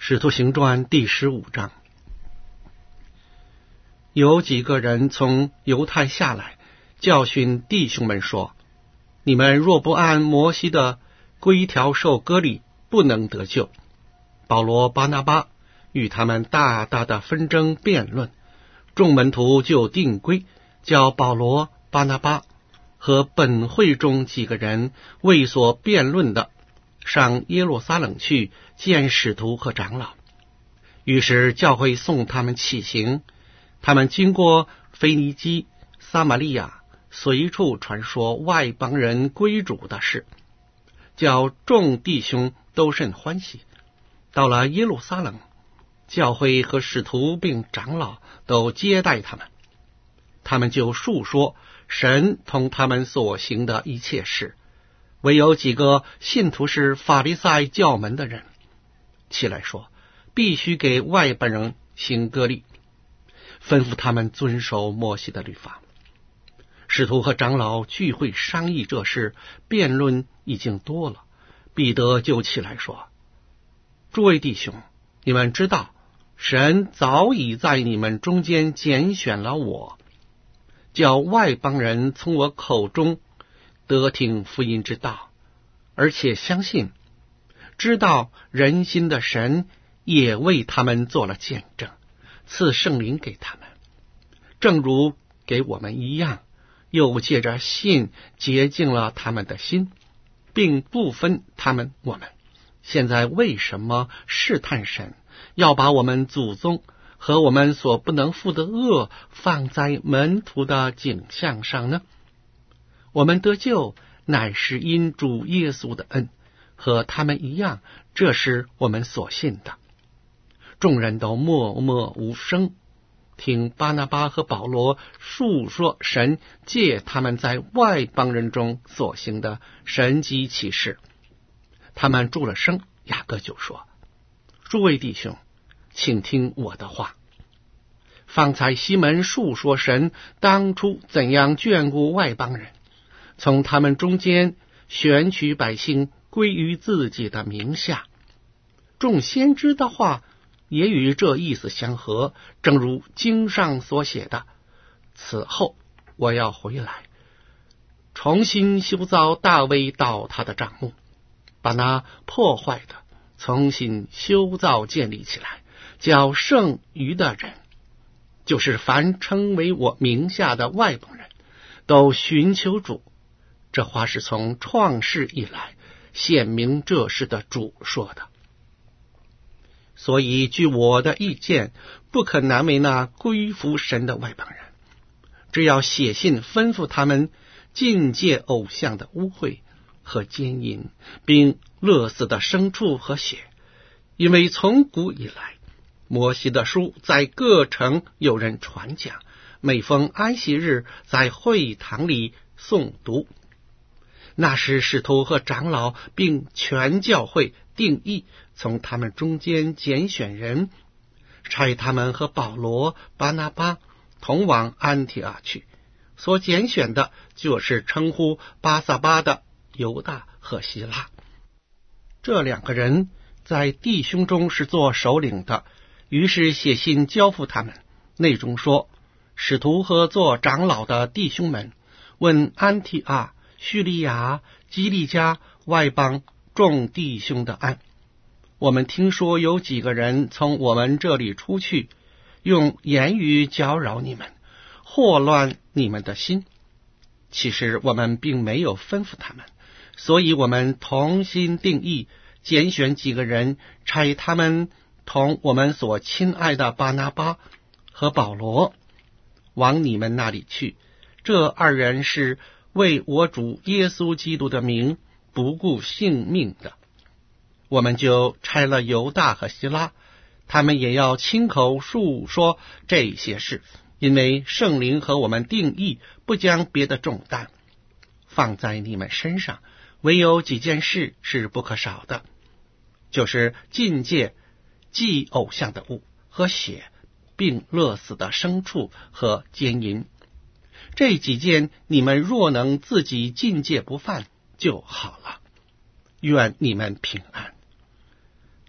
使徒行传第15章。有几个人从犹太下来，教训弟兄们说：你们若不按摩西的规条受割礼，不能得救。保罗、巴拿巴与他们大大的纷争辩论，众门徒就定规，叫保罗、巴拿巴和本会中几个人为所辩论的上耶路撒冷去见使徒和长老。于是教会送他们起行，他们经过腓尼基、撒玛利亚，随处传说外邦人归主的事，叫众弟兄都甚欢喜。到了耶路撒冷，教会和使徒并长老都接待他们，他们就述说神同他们所行的一切事。唯有几个信徒是法利赛教门的人，起来说必须给外邦人行割礼，吩咐他们遵守摩西的律法。使徒和长老聚会商议这事，辩论已经多了。彼得就起来说：诸位弟兄，你们知道神早已在你们中间拣选了我，叫外邦人从我口中得听福音之道，而且相信，知道人心的神也为他们做了见证，赐圣灵给他们，正如给我们一样，又借着信洁净了他们的心，并不分他们我们。现在为什么试探神，要把我们祖宗和我们所不能负的恶放在门徒的景象上呢？我们得救乃是因主耶稣的恩，和他们一样，这是我们所信的。众人都默默无声，听巴拿巴和保罗述说神借他们在外邦人中所行的神迹奇事。他们住了声，雅各就说：诸位弟兄，请听我的话。方才西门述说神当初怎样眷顾外邦人，从他们中间选取百姓归于自己的名下。众先知的话也与这意思相合，正如经上所写的：此后我要回来，重新修造大卫倒塌的帐幕，把那破坏的重新修造建立起来，叫剩余的人，就是凡称为我名下的外邦人，都寻求主。这话是从创世以来显明这事的主说的。所以据我的意见，不可难为那归服神的外邦人，只要写信吩咐他们禁戒偶像的污秽和奸淫，并勒死的牲畜和血。因为从古以来，摩西的书在各城有人传讲，每逢安息日在会堂里诵读。那时使徒和长老并全教会定义，从他们中间拣选人，差他们和保罗、巴拿巴同往安提阿去。所拣选的就是称呼巴撒巴的犹大和希拉。这两个人在弟兄中是做首领的，于是写信交付他们，内中说：使徒和做长老的弟兄们，问安提阿、叙利亚、基利家外邦众弟兄的安。我们听说有几个人从我们这里出去，用言语搅扰你们，祸乱你们的心。其实我们并没有吩咐他们，所以我们同心定义，拣选几个人，差他们同我们所亲爱的巴拿巴和保罗往你们那里去。这二人是为我主耶稣基督的名不顾性命的。我们就差了犹大和希拉，他们也要亲口述说这些事，因为圣灵和我们定义，不将别的重担放在你们身上，唯有几件事是不可少的，就是禁戒祭偶像的物和血，并勒死的牲畜和奸淫。这几件你们若能自己禁戒不犯就好了。愿你们平安。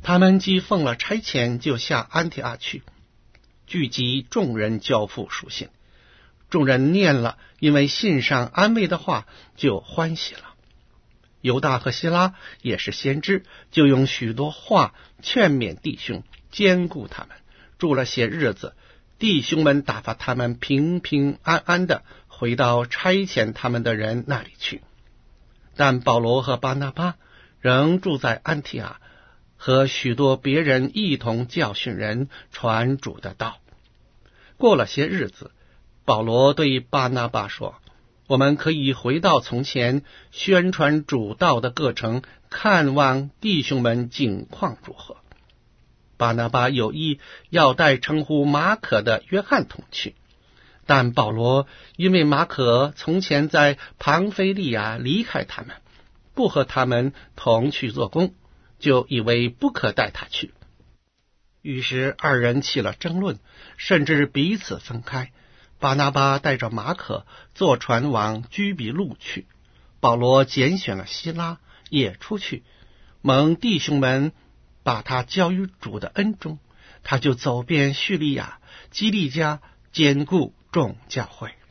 他们既奉了差遣，就下安提阿去，聚集众人交付书信。众人念了因为信上安慰的话，就欢喜了。犹大和希拉也是先知，就用许多话劝勉弟兄，坚固他们。住了些日子，弟兄们打发他们平平安安的回到差遣他们的人那里去。但保罗和巴拿巴仍住在安提阿，和许多别人一同教训人，传主的道。过了些日子，保罗对巴拿巴说，我们可以回到从前宣传主道的各城，看望弟兄们景况如何。巴拿巴有意要带称呼马可的约翰同去，但保罗因为马可从前在庞菲利亚离开他们，不和他们同去做工，就以为不可带他去。于是二人起了争论，甚至彼此分开。巴拿巴带着马可坐船往居比路去，保罗拣选了希拉也出去，蒙弟兄们把他交于主的恩中，他就走遍叙利亚、基利家，坚固众教会。